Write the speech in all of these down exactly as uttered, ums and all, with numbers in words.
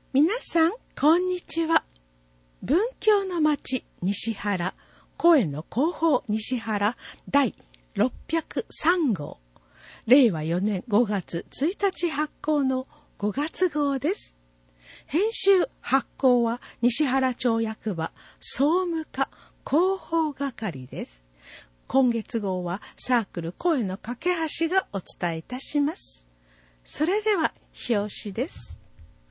皆さん、こんにちは。文教の町西原、声の広報西原第ろっぴゃくさん号、れいわよねんごがつついたち発行のごがつ号です。編集発行は西原町役場総務課広報係です。今月号はサークル声の架け橋がお伝えいたします。それでは表紙です。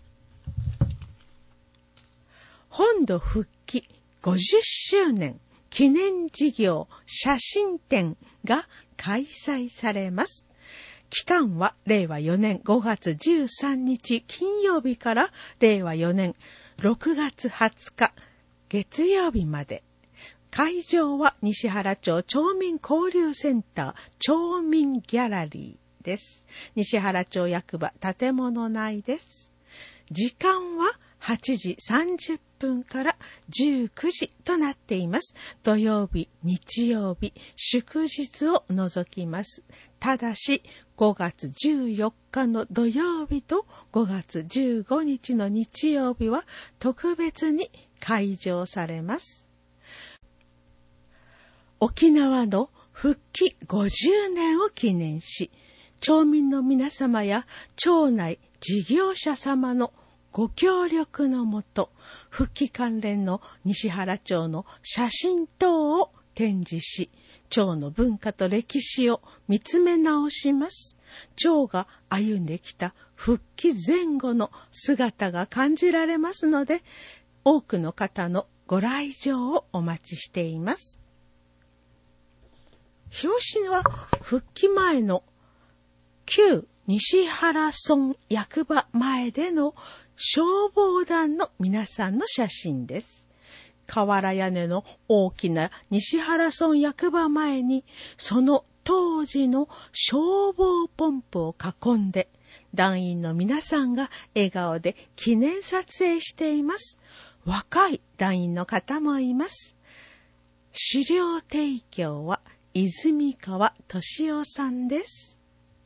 本土復帰ごじゅっしゅうねん記念事業写真展が開催されます。期間はれいわよねんごがつじゅうさんにち金曜日かられいわよねんろくがつはつか月曜日まで。会場は西原町町民交流センター町民ギャラリーです。西原町役場建物内です。時間ははちじさんじゅっぷんからじゅうくじとなっています。土曜日、日曜日、祝日を除きます。ただし、ごがつじゅうよっかの土曜日とごがつじゅうごにちの日曜日は特別に開場されます。沖縄の復帰ごじゅうねんを記念し、町民の皆様や町内事業者様のご協力のもと、復帰関連の西原町の写真等を展示し、町の文化と歴史を見つめ直します。町が歩んできた復帰前後の姿が感じられますので、多くの方のご来場をお待ちしています。表紙は復帰前の旧西原村役場前での消防団の皆さんの写真です。瓦屋根の大きな西原村役場前に、その当時の消防ポンプを囲んで、団員の皆さんが笑顔で記念撮影しています。若い団員の方もいます。資料提供は泉川俊夫さんです。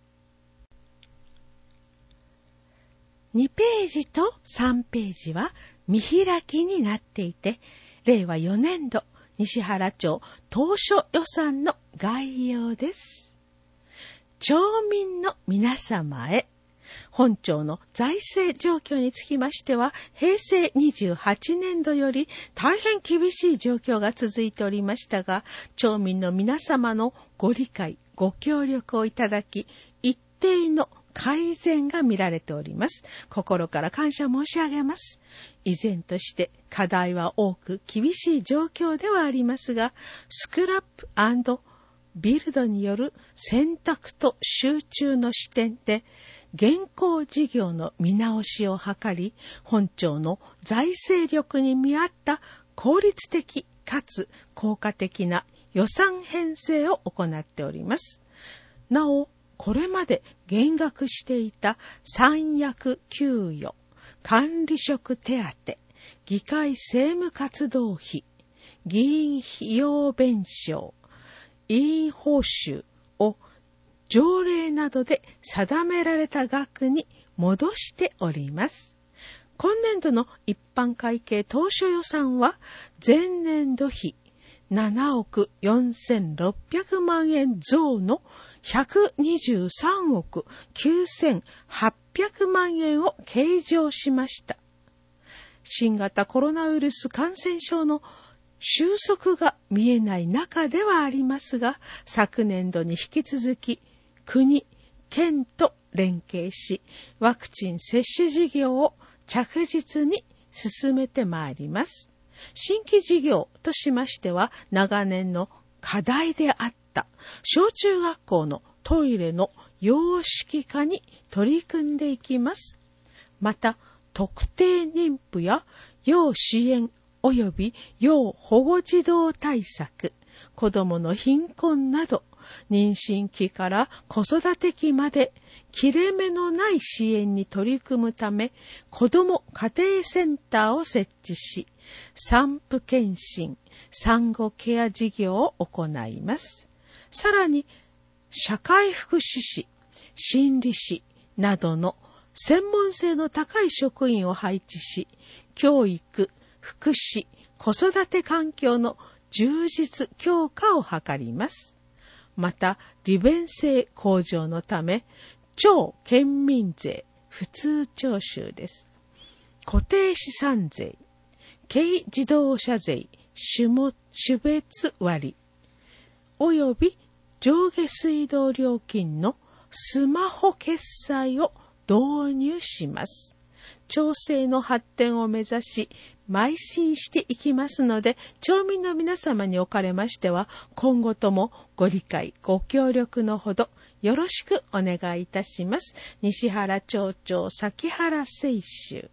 にページとさんページは見開きになっていて、れいわよねんど西原町当初予算の概要です。町民の皆様へ、本町の財政状況につきましては、へいせいにじゅうはちねんどより大変厳しい状況が続いておりましたが、町民の皆様のご理解、ご協力をいただき、一定の改善が見られております。心から感謝申し上げます。依然として課題は多く厳しい状況ではありますが、スクラップ&ビルドによる選択と集中の視点で、現行事業の見直しを図り、本町の財政力に見合った効率的かつ効果的な予算編成を行っております。なお、これまで減額していた三役給与、管理職手当、議会政務活動費、議員費用弁償、委員報酬を条例などで定められた額に戻しております。今年度の一般会計当初予算は前年度比ななおくよんせんろっぴゃくまんえん増のひゃくにじゅうさんおくきゅうせんはっぴゃくまんえんを計上しました。新型コロナウイルス感染症の収束が見えない中ではありますが、昨年度に引き続き国、県と連携し、ワクチン接種事業を着実に進めてまいります。新規事業としましては、長年の課題であった小中学校のトイレの洋式化に取り組んでいきます。また、特定妊婦や要支援及び要保護児童対策、子どもの貧困など、妊娠期から子育て期まで切れ目のない支援に取り組むため、子ども家庭センターを設置し、産婦検診、産後ケア事業を行います。さらに、社会福祉士、心理士などの専門性の高い職員を配置し、教育、福祉、子育て環境の充実強化を図ります。また、利便性向上のため、超県民税、普通徴収です。固定資産税、軽自動車税、種別割、および上下水道料金のスマホ決済を導入します。町政の発展を目指し、邁進していきますので、町民の皆様におかれましては、今後ともご理解、ご協力のほど、よろしくお願いいたします。西原町長崎原清舟。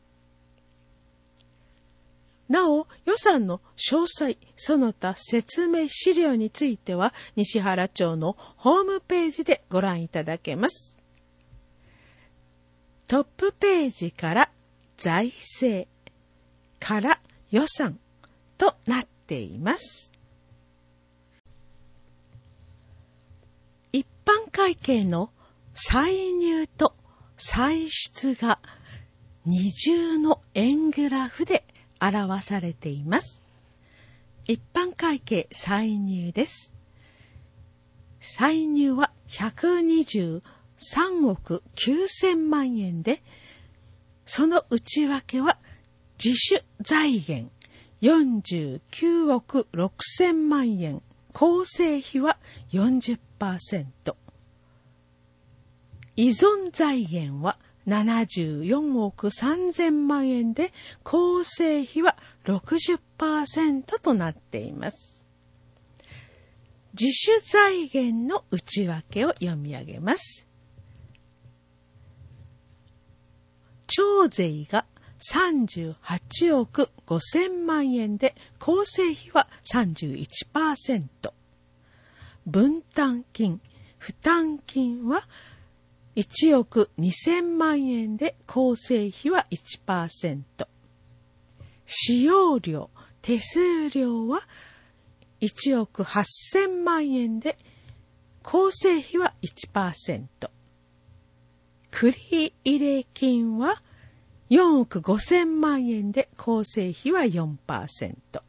なお、予算の詳細、その他説明資料については、西原町のホームページでご覧いただけます。トップページから財政から予算となっています。一般会計の歳入と歳出が二重の円グラフで表されています。一般会計歳入です。歳入はひゃくにじゅうさんおくきゅうせんまんえんで、その内訳は自主財源よんじゅうきゅうおくろくせんまんえん、構成費は よんじゅっパーセント、依存財源はななじゅうよんおくさんぜんまんえんで、構成費は ろくじゅっパーセント となっています。自主財源の内訳を読み上げます。町税がさんじゅうはちおくごせんまんえんで、構成費は さんじゅういちパーセント。分担金、負担金はいちおくにせんまんえんで、構成費は いちパーセント。使用料、手数料はいちおくはっせんまんえんで、構成費は いちパーセント。繰入金はよんおくごせんまんえんで、構成費は よんパーセント。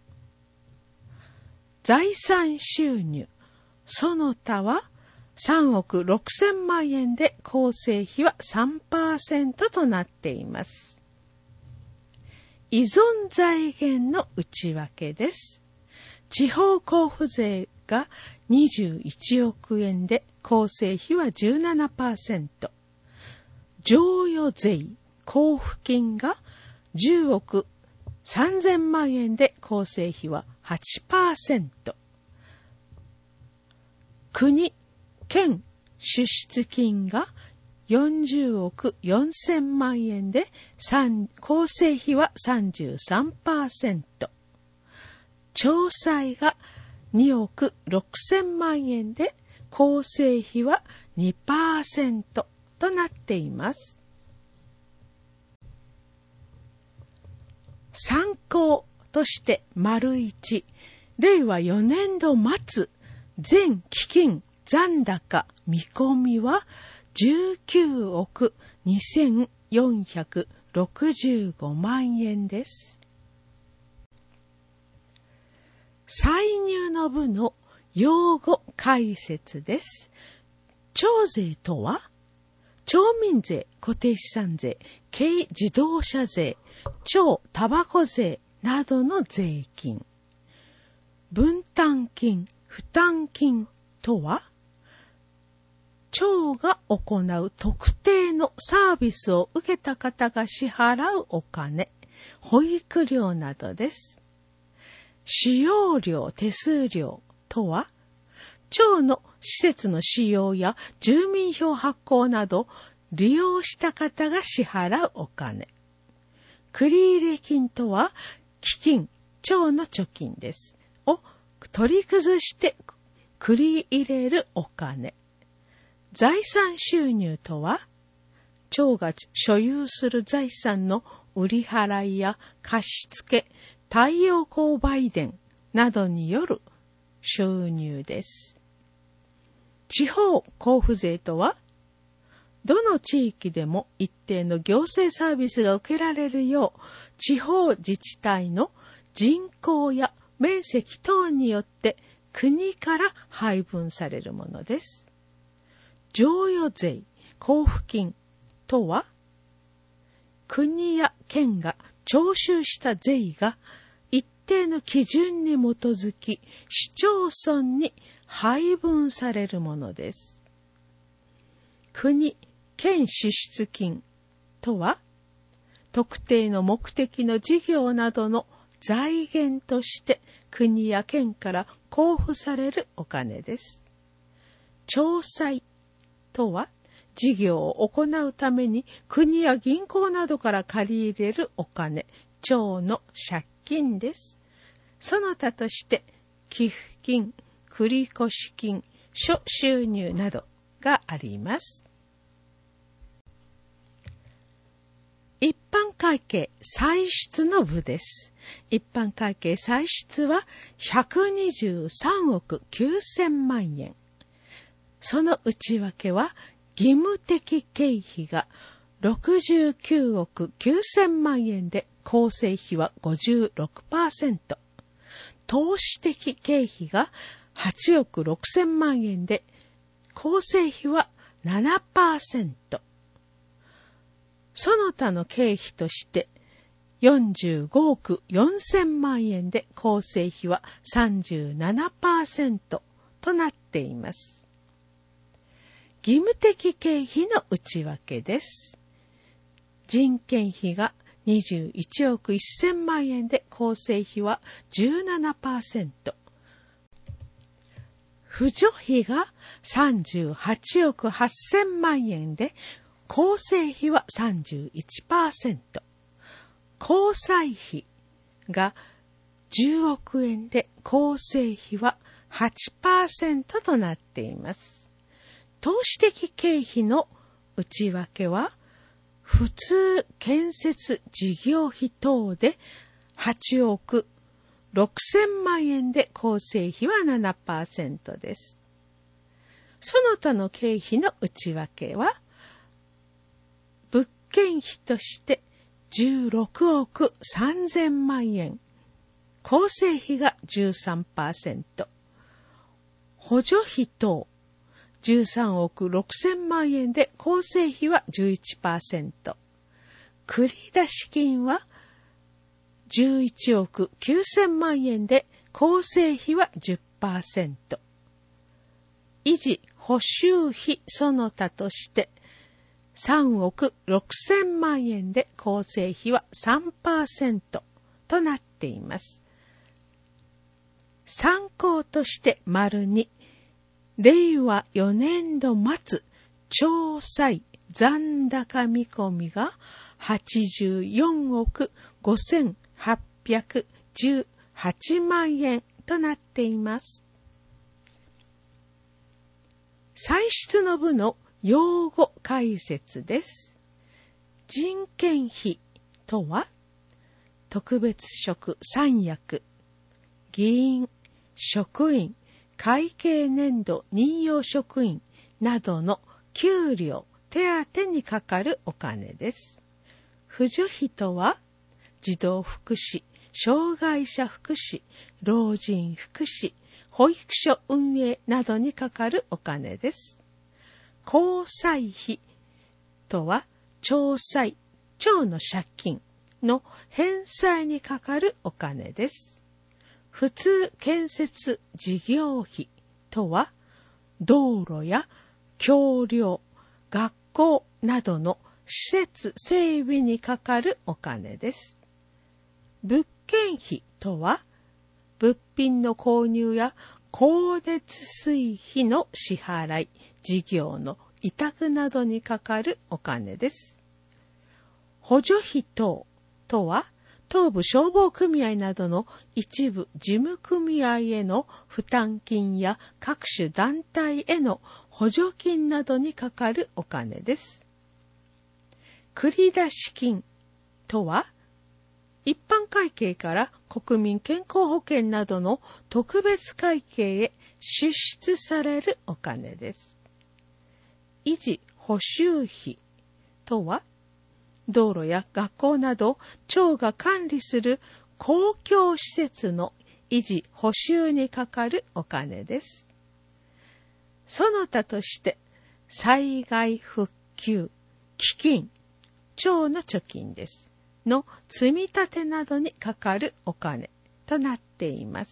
財産収入、その他はさんおくろくせんまんえんで、構成費は さんパーセント となっています。依存財源の内訳です。地方交付税がにじゅういちおくえんで、構成費は じゅうななパーセント。贈与税、交付金がじゅうおくさんぜんまんえんで、構成費は はちパーセント。国、県支出金がよんじゅうおくよんせんまんえんで、構成費は さんじゅうさんパーセント。町債がにおくろくせんまんえんで、構成費は にパーセント となっています。参考として丸一、れいわよねんど末、全基金残高見込みはじゅうきゅうおくにせんよんひゃくろくじゅうごまんえんです。歳入の部の用語解説です。町税とは、町民税、固定資産税、軽自動車税、町タバコ税などの税金。分担金、負担金とは、町が行う特定のサービスを受けた方が支払うお金、保育料などです。使用料、手数料とは、町の施設の使用や住民票発行など利用した方が支払うお金。繰入金とは、基金、町の貯金です。を取り崩して繰り入れるお金。財産収入とは、町が所有する財産の売り払いや貸付、太陽光売電などによる収入です。地方交付税とは、 どの地域でも一定の行政サービスが受けられるよう、地方自治体の人口や面積等によって国から配分されるものです。贈与税、交付金とは、国や県が徴収した税が一定の基準に基づき市町村に配分されるものです。国、県支出金とは、特定の目的の事業などの財源として国や県から交付されるお金です。町債とは、事業を行うために国や銀行などから借り入れるお金、町の借金です。その他として寄付金、繰越金、諸収入などがあります。一般会計歳出の部です。一般会計歳出はひゃくにじゅうさんおくきゅうせんまんえん。その内訳は義務的経費がろくじゅうきゅうおくきゅうせんまんえんで構成費は ごじゅうろくパーセント。投資的経費がはちおくろくせんまんえんで構成費は ななパーセント。その他の経費としてよんじゅうごおくよんせんまんえんで構成費は さんじゅうななパーセント となっています。義務的経費の内訳です。人件費がにじゅういちおくせんまんえんで構成費は じゅうななパーセント。扶助費がさんじゅうはちおくはっせんまんえんで構成費は さんじゅういちパーセント。交際費がじゅうおくえんで構成費は はちパーセント となっています。投資的経費の内訳は、普通建設事業費等ではちおくろくせんまんえんで構成費は ななパーセント です。その他の経費の内訳は、物件費としてじゅうろくおくさんぜんまんえん、構成費が じゅうさんパーセント、補助費等じゅうさんおくろくせんまんえんで構成費は じゅういちパーセント、繰出金はじゅういちおくきゅうせんまんえんで構成費は じゅっパーセント、維持補修費その他としてさんおくろくせんまんえんで構成費は さんパーセント となっています。参考として丸に、れいわよねんど末、町債残高見込みがはちじゅうよんおくごせんはっぴゃくじゅうはちまんえんとなっています。歳出の部の用語解説です。人件費とは、特別職三役、議員、職員、会計年度任用職員などの給料、手当にかかるお金です。扶助費とは、児童福祉、障害者福祉、老人福祉、保育所運営などにかかるお金です。交際費とは、町債、町の借金の返済にかかるお金です。普通建設事業費とは、道路や橋梁、学校などの施設整備にかかるお金です。物件費とは、物品の購入や光熱水費の支払い、事業の委託などにかかるお金です。補助費等とは、東部消防組合などの一部事務組合への負担金や各種団体への補助金などにかかるお金です。繰出金とは、一般会計から国民健康保険などの特別会計へ支出されるお金です。維持補補修費とは、道路や学校など町が管理する公共施設の維持補修にかかるお金です。その他として災害復旧、基金、町の貯金です。の積み立てなどにかかるお金となっています。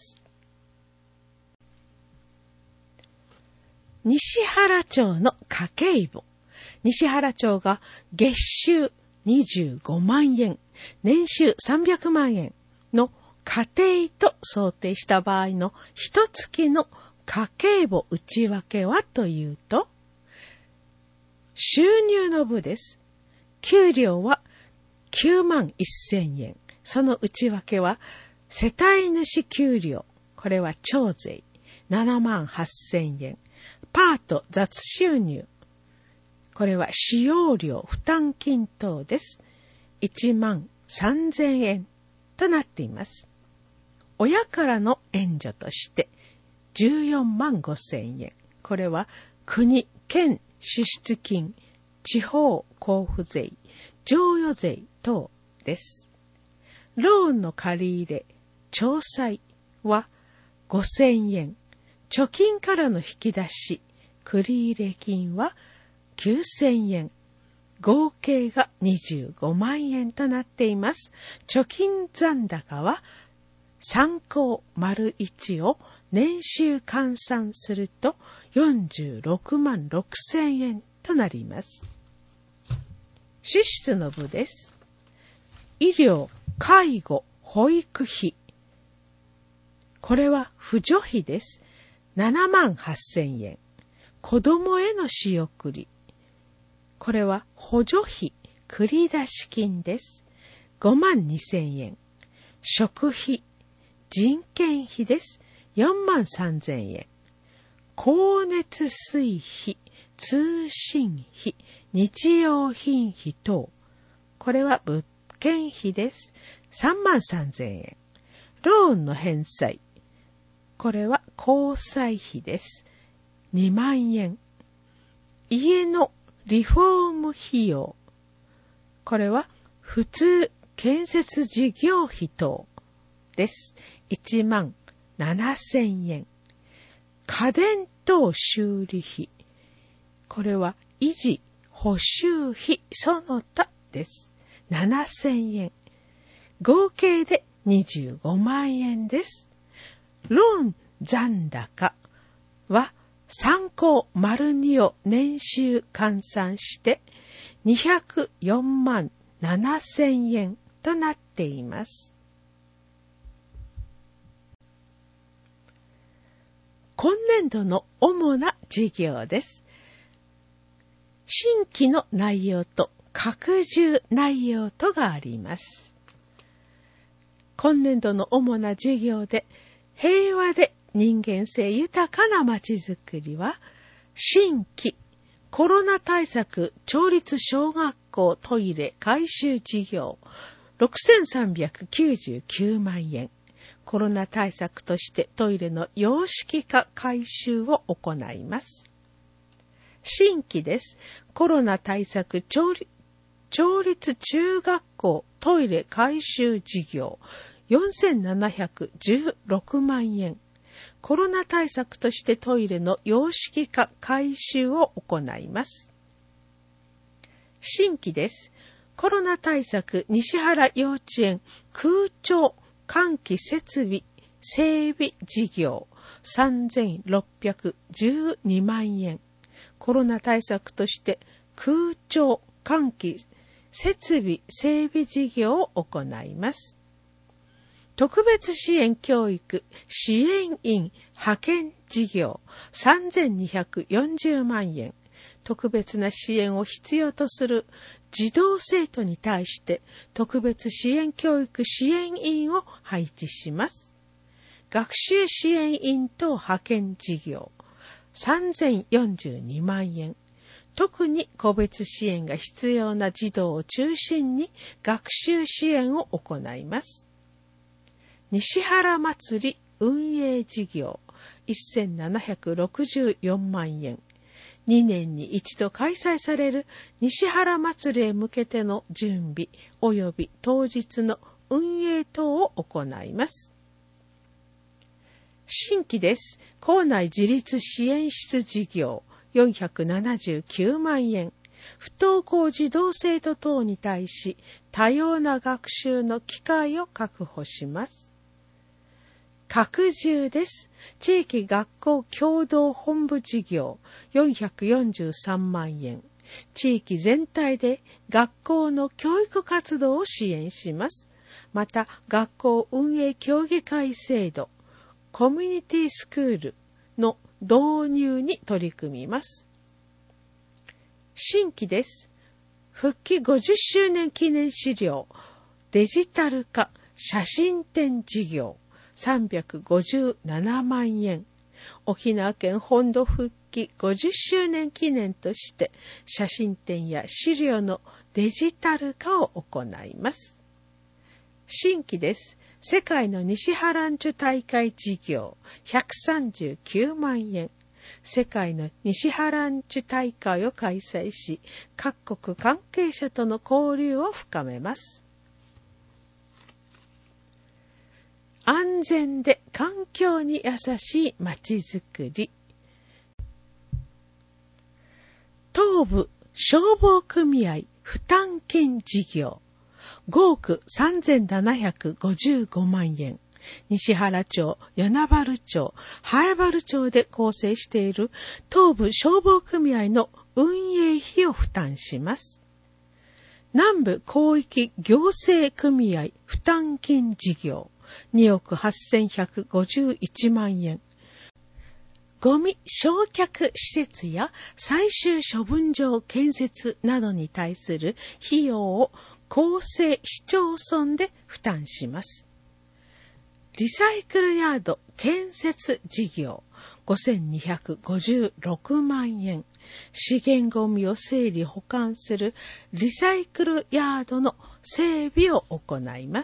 西原町の家計簿。西原町が月収にじゅうごまんえん、年収さんびゃくまんえんの家庭と想定した場合の一月の家計簿内訳はというと、収入の部です。給料はきゅうまんせんえん。その内訳は、世帯主給料、これは町税、ななまんはっせんえん。パート雑収入、これは使用料負担金等です。いちまんさんぜんえんとなっています。親からの援助として、じゅうよんまんごせんえん。これは国、県支出金、地方交付税、譲与税等です。ローンの借り入れ、町債はごせんえん。貯金からの引き出し、繰入金はきゅうせんえん。合計がにじゅうごまんえんとなっています。貯金残高は参考 ① を年収換算するとよんじゅうろくまんろくせんえんとなります。支出の部です。医療、介護、保育費。これは扶助費です。ななまんはっせんえん。子供への仕送り。これは補助費、繰出金です。ごまんにせんえん。食費、人件費です。よんまんさんぜんえん。光熱水費、通信費、日用品費等。これは物件費です。さんまんさんぜんえん。ローンの返済。これは交際費です。にまんえん。家のリフォーム費用。これは普通建設事業費等です。いちまんななせんえん。家電等修理費。これは維持補修費その他です。ななせんえん。合計でにじゅうごまんえんです。ローン残高は参考 ② を年収換算してにひゃくよんまんななせんえんとなっています。今年度の主な事業です。新規の内容と拡充内容とがあります。今年度の主な事業で平和で人間性豊かなまちづくりは、新規コロナ対策町立小学校トイレ改修事業ろくせんさんびゃくきゅうじゅうきゅうまんえん。コロナ対策としてトイレの洋式化改修を行います。新規です。コロナ対策町立、町立中学校トイレ改修事業よんせんななひゃくじゅうろくまんえん。コロナ対策としてトイレの洋式化改修を行います。新規です。コロナ対策西原幼稚園空調換気設備整備事業さんぜんろっぴゃくじゅうにまんえん。コロナ対策として空調換気設備整備事業を行います。特別支援教育支援員派遣事業さんぜんにひゃくよんじゅうまんえん。特別な支援を必要とする児童生徒に対して特別支援教育支援員を配置します。学習支援員等派遣事業さんぜんよんじゅうにまんえん。特に個別支援が必要な児童を中心に学習支援を行います。西原祭り運営事業せんななひゃくろくじゅうよんまんえん。 にねんに一度開催される西原祭りへ向けての準備及び当日の運営等を行います。新規です。校内自立支援室事業よんひゃくななじゅうきゅうまんえん。不登校児童生徒等に対し多様な学習の機会を確保します。拡充です。地域学校共同本部事業よんひゃくよんじゅうさんまんえん。地域全体で学校の教育活動を支援します。また、学校運営協議会制度、コミュニティスクールの導入に取り組みます。新規です。復帰ごじゅっしゅうねん記念資料、デジタル化写真展事業さんびゃくごじゅうななまんえん。沖縄県本土復帰ごじゅっしゅうねん記念として写真展や資料のデジタル化を行います。新規です。世界の西ハランチュ大会事業ひゃくさんじゅうきゅうまんえん。世界の西ハランチュ大会を開催し、各国関係者との交流を深めます。安全で環境に優しいまちづくり。東部消防組合負担金事業ごおくさんぜんななひゃくごじゅうごまんえん。西原町、与那原町、南原町で構成している東部消防組合の運営費を負担します。南部広域行政組合負担金事業におくはっせんひゃくごじゅういちまんえん。ゴミ焼却施設や最終処分場建設などに対する費用を公正市町村で負担します。リサイクルヤード建設事業ごせんにひゃくごじゅうろくまんえん。資源ゴミを整理保管するリサイクルヤードの整備を行います。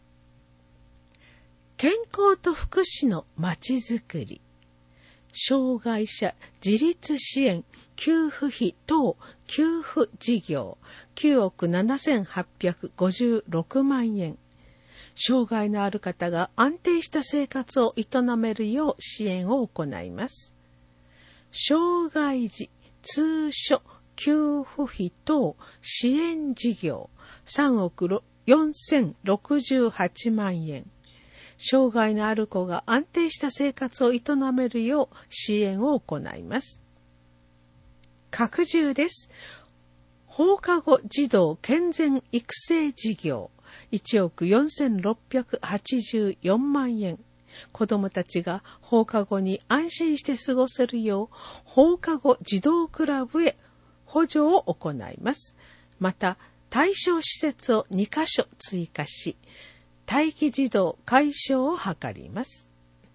健康と福祉のまちづくり。障害者自立支援給付費等給付事業きゅうおくななせんはっぴゃくごじゅうろくまんえん。障害のある方が安定した生活を営めるよう支援を行います。障害児通所給付費等支援事業さんおくよんせんろくじゅうはちまんえん。障害のある子が安定した生活を営めるよう支援を行います。拡充です。放課後児童健全育成事業いちおくよんせんろっぴゃくはちじゅうよんまんえん。子どもたちが放課後に安心して過ごせるよう放課後児童クラブへ補助を行います。また対象施設をにかしょ追加し、待機児童解消を図ります。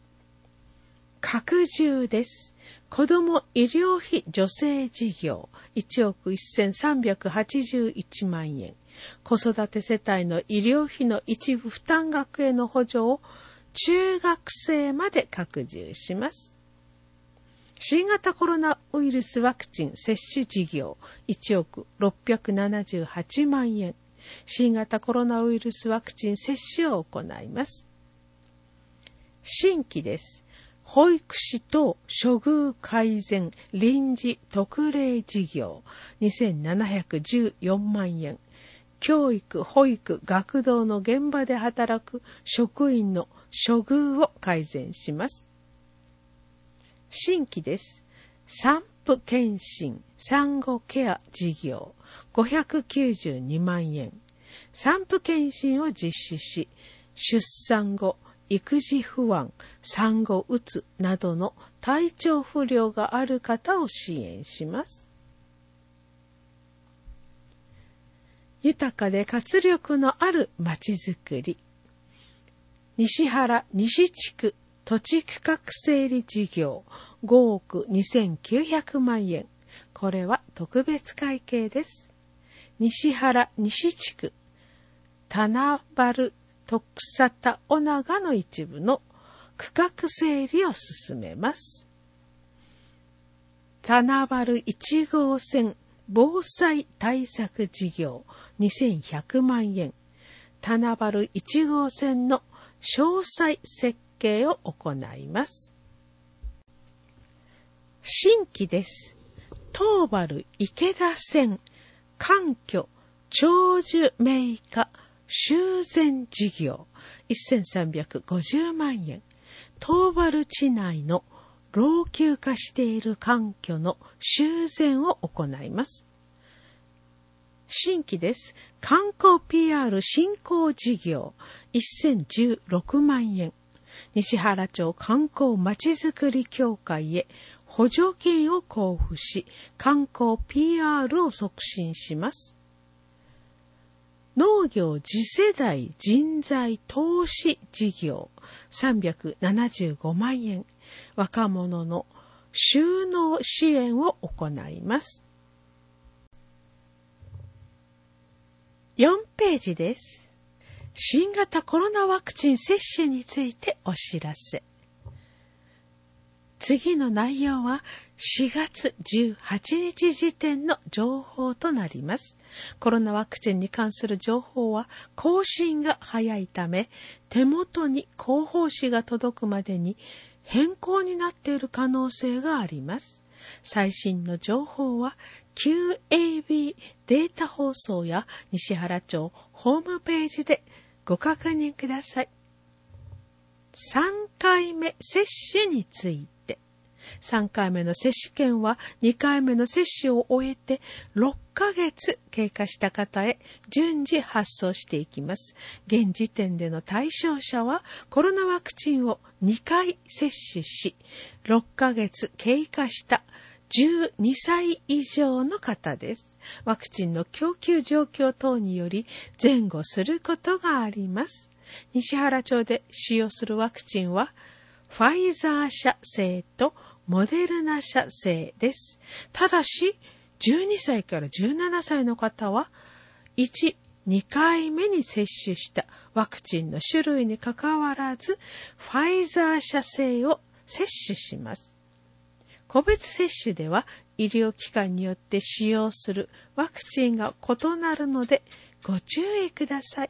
拡充です。子ども医療費助成事業いちおくせんさんびゃくはちじゅういちまんえん。子育て世帯の医療費の一部負担額への補助を中学生まで拡充します。新型コロナウイルスワクチン接種事業いちおくろっぴゃくななじゅうはちまんえん。新型コロナウイルスワクチン接種を行います。新規です。保育士等処遇改善臨時特例事業にせんななひゃくじゅうよんまんえん。教育、保育、学童の現場で働く職員の処遇を改善します。新規です。産婦健診産後ケア事業ごひゃくきゅうじゅうにまんえん。産婦健診を実施し、出産後、育児不安、産後うつなどの体調不良がある方を支援します。豊かで活力のあるまちづくり。西原西地区土地区画整理事業ごおくにせんきゅうひゃくまんえん。これは特別会計です。西原西地区棚原徳佐田尾長の一部の区画整理を進めます。 棚原いち号線防災対策事業にせんひゃくまんえん。棚原いち号線の詳細設計を行います。新規です。東原池田線環境長寿名家修繕事業せんさんびゃくごじゅうまんえん。東原地内の老朽化している環境の修繕を行います。新規です。観光 ピーアール 振興事業せんじゅうろくまんえん。西原町観光まちづくり協会へ補助金を交付し、観光 ピーアール を促進します。農業次世代人材投資事業さんびゃくななじゅうごまんえん。若者の就農支援を行います。よんページです。新型コロナワクチン接種についてお知らせ。次の内容はしがつじゅうはちにち時点の情報となります。コロナワクチンに関する情報は更新が早いため、手元に広報誌が届くまでに変更になっている可能性があります。最新の情報は キューエービー データ放送や西原町ホームページでご確認ください。さんかいめ接種について。さんかいめの接種券はにかいめの接種を終えてろっかげつ経過した方へ順次発送していきます。現時点での対象者はコロナワクチンをにかい接種し、ろっかげつ経過したじゅうにさい以上の方です。ワクチンの供給状況等により前後することがあります。西原町で使用するワクチンはファイザー社製とモデルナ社製です。ただし、じゅうにさいからじゅうななさいの方は、いち、にかいめに接種したワクチンの種類にかかわらず、ファイザー社製を接種します。個別接種では、医療機関によって使用するワクチンが異なるので、ご注意ください。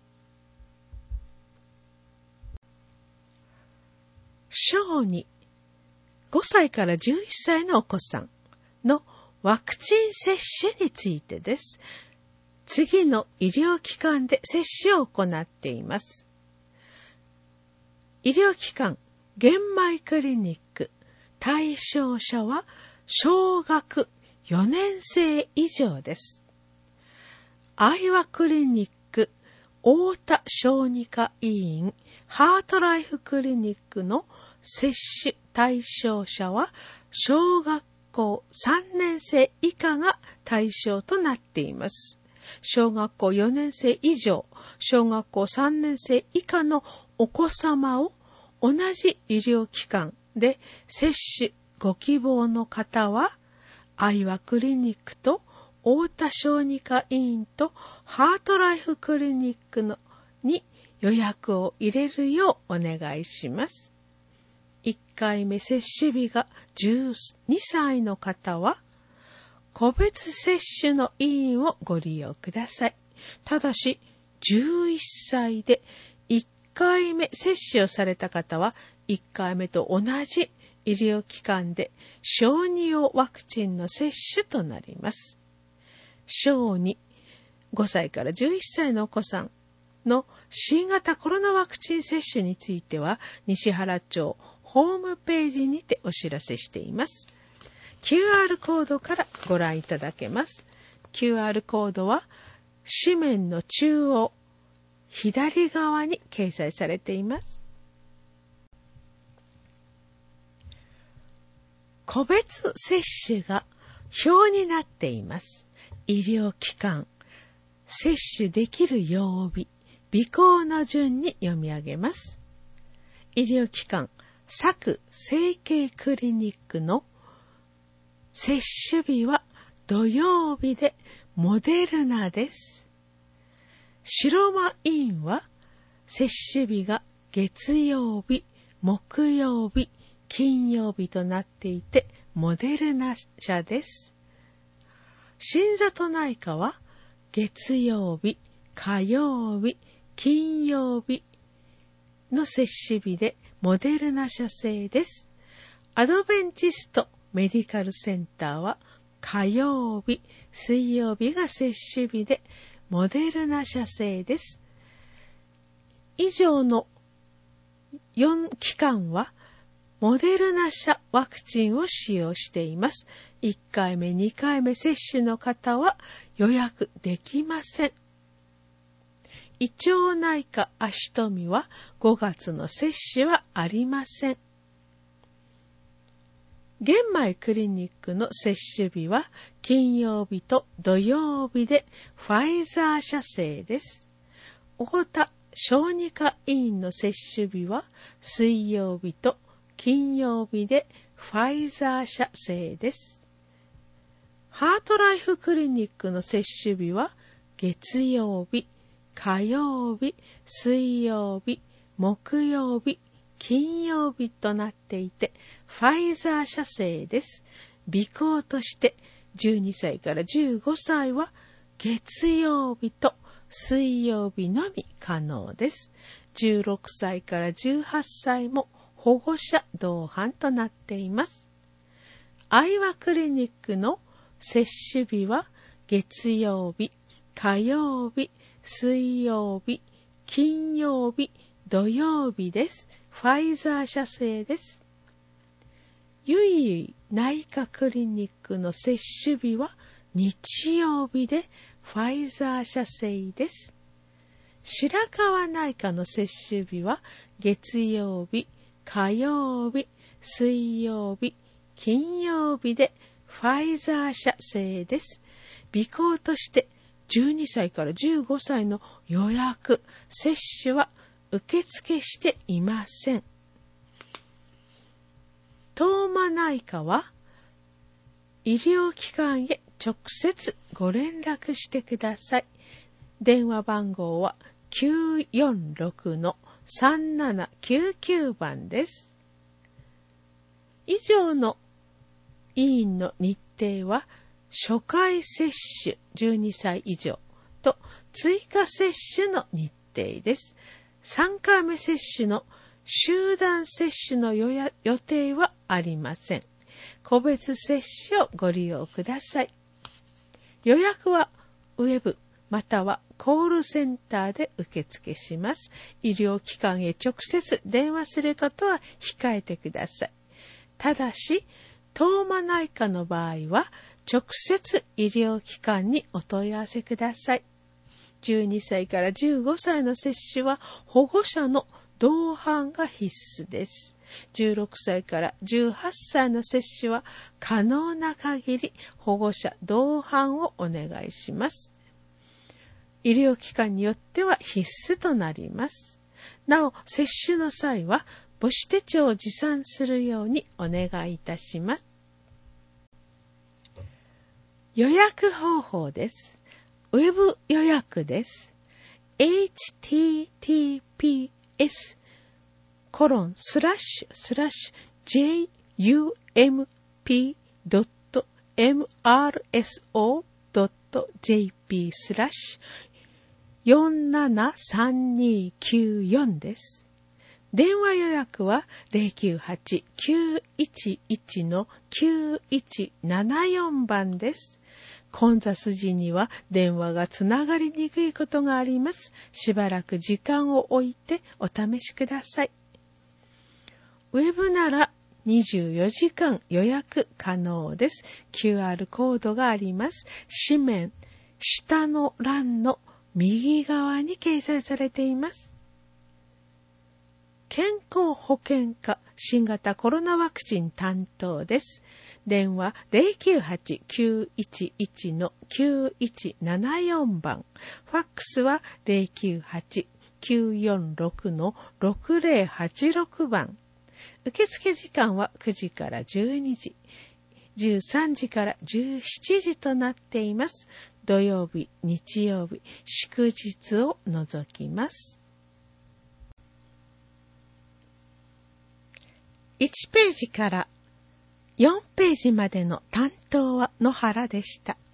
小児ごさいからじゅういっさいのお子さんのワクチン接種についてです。次の医療機関で接種を行っています。医療機関、玄米クリニック、対象者は小学よねんせい以上です。愛和クリニック、太田小児科医院、ハートライフクリニックの接種対象者は小学校さんねんせい以下が対象となっています。小学校よねんせい以上、小学校さんねんせい以下のお子様を同じ医療機関で接種ご希望の方は、愛和クリニックと太田小児科医院とハートライフクリニックのに予約を入れるようお願いします。いっかいめ接種日がじゅうにさいの方は、個別接種の医院をご利用ください。ただし、じゅういっさいでいっかいめ接種をされた方は、いっかいめと同じ医療機関で小児用ワクチンの接種となります。小児、ごさいからじゅういっさいのお子さんの新型コロナワクチン接種については、西原町ホームページにてお知らせしています。キューアール コードからご覧いただけます。キューアール コードは紙面の中央、左側に掲載されています。個別接種が表になっています。医療機関、接種できる曜日、備考の順に読み上げます。医療機関、佐久整形クリニックの接種日は土曜日でモデルナです。白間医院は接種日が月曜日、木曜日、金曜日となっていて、 モデルナ社です。新里内科は月曜日、火曜日、金曜日の接種日でモデルナ社製です。アドベンチストメディカルセンターは火曜日、水曜日が接種日でモデルナ社製です。以上のよん機関はモデルナ社ワクチンを使用しています。いっかいめ、にかいめ接種の方は予約できません。胃腸内科足富はごがつの接種はありません。玄米クリニックの接種日は金曜日と土曜日でファイザー社製です。太田小児科医院の接種日は水曜日と金曜日でファイザー社製です。ハートライフクリニックの接種日は月曜日、火曜日、水曜日、木曜日、金曜日となっていて、ファイザー社製です。備考としてじゅうにさいからじゅうごさいは月曜日と水曜日のみ可能です。じゅうろくさいからじゅうはっさいも保護者同伴となっています。アイワクリニックの接種日は月曜日、火曜日、水曜日、金曜日、土曜日です。ファイザー社製です。ゆい内科クリニックの接種日は日曜日でファイザー社製です。白川内科の接種日は月曜日、火曜日、水曜日、金曜日でファイザー社製です。備考としてじゅうにさいからじゅうごさいの予約、接種は受付していません。東馬内科は医療機関へ直接ご連絡してください。電話番号は きゅうよんろくのさんななきゅうきゅう 番です。以上の委員の日程は初回接種じゅうにさい以上と追加接種の日程です。さんかいめ接種の集団接種の予定はありません。個別接種をご利用ください。予約はウェブまたはコールセンターで受付します。医療機関へ直接電話することは控えてください。ただし、東馬内科の場合は直接医療機関にお問い合わせください。じゅうにさいからじゅうごさいの接種は保護者の同伴が必須です。じゅうろくさいからじゅうはっさいの接種は可能な限り保護者同伴をお願いします。医療機関によっては必須となります。なお、接種の際は母子手帳を持参するようにお願いいたします。予約方法です。ウェブ予約です。エイチティーティーピーエスコロンスラッシュスラッシュジェイユーエムピードットエムアールエスオードットジェーピースラッシュよんななさんにきゅうよんです。電話予約は ゼロきゅうはち きゅういちいち のきゅういちななよん 番です。混雑時には電話がつながりにくいことがあります。しばらく時間を置いてお試しください。ウェブならにじゅうよじかん予約可能です。キューアール コードがあります。紙面下の欄の右側に掲載されています。健康保険課新型コロナワクチン担当です。電話 ゼロきゅうはち きゅういちいち のきゅういちななよん 番。ファックスは ゼロきゅうはち きゅうよんろく のろくゼロはちろく 番。受付時間はくじからじゅうにじ、じゅうさんじからじゅうしちじとなっています。土曜日、日曜日、祝日を除きます。いちページからよんページまでの担当は野原でした。